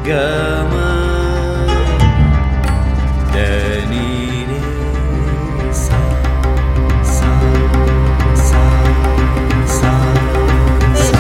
gama danire sa sa sa sa sa.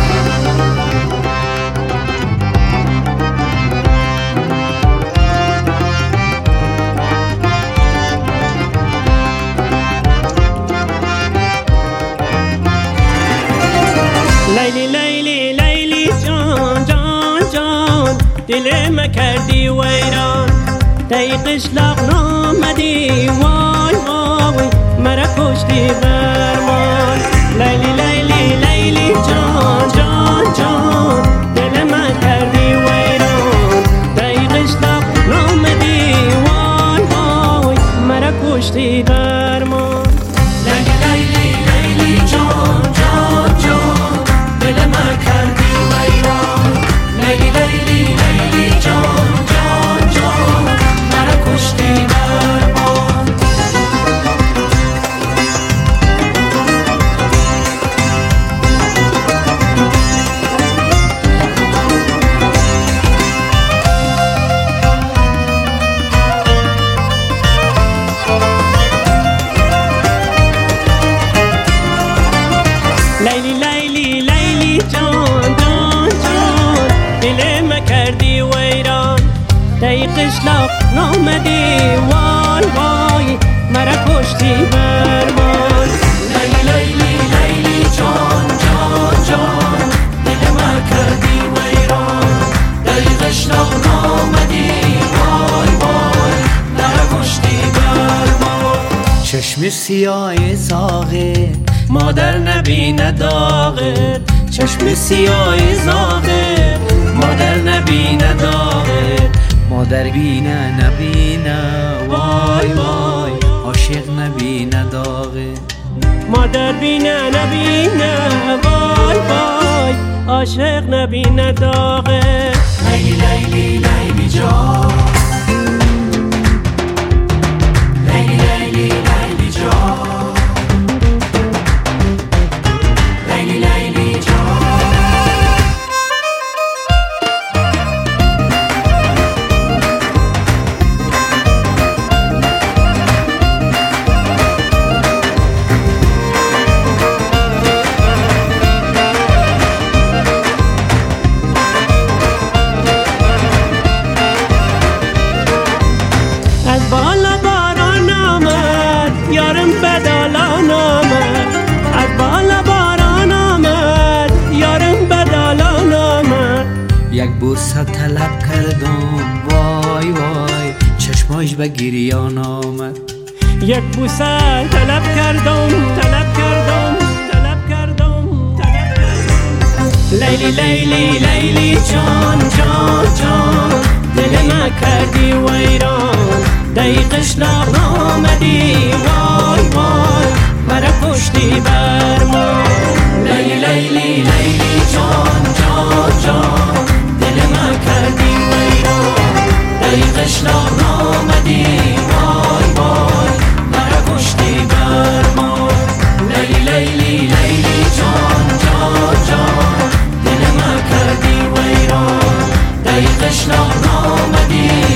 لیلی لیلی لیلی جان جان جان دل ما کردی ویران دی قشلاق نامدی وای وای مرا کشتی برمان. لیلی لیلی لیلی جان جان جان دل ما کردی ویران دی قشلاق نامدی وای وای مرا کشتی برمان. لیلی لیلی لیلی جان جان جان دل ما کردی ویران. لیلی لیلی لیلی جان جان جان مرا کشتی برمان. لیلی لیلی لیلی جان جان جان دل ما کردی ویران دی قشلاق نامدی وای وای مرا کشتی برمان. لیلی لیلی لیلی جان جان جان دل ما کردی ویران. دقیقش نامدی وای وای مرا کشتی برمان. چشم سیاه زاغه مادر نبینه داغت چشم سیاه زاغه مادر نبینه داغه مادر بینه نبینه وای وای عاشق نبینه داغه مادر بینه نبینه وای وای عاشق نبینه داغه. لیلی لیلی لیلی جان. لیلی لیلی لیلی جان. لیلی لیلی جان. از بالا باران آمد یارم بدالان آمد. از بالا باران آمد یارم بدالان آمد. یک بوسه طلب کردم وای وای چشماش به گریان آمد. یک بوسه طلب کردم طلب کردم طلب کردم طلب کردم. لیلی لیلی لیلی جان جان جان دل ما کردی ویران دی قشلاق نامدی وای وای مرا کشتی برمان. لیلی لیلی لیلی جان جان جان دل ما کردی ویران. دقیقش نامدی وای وای مرا کشتی برمان. لیلی لیلی لیلی جان جان جان دل ما کردی ویران. دقیقش نامدی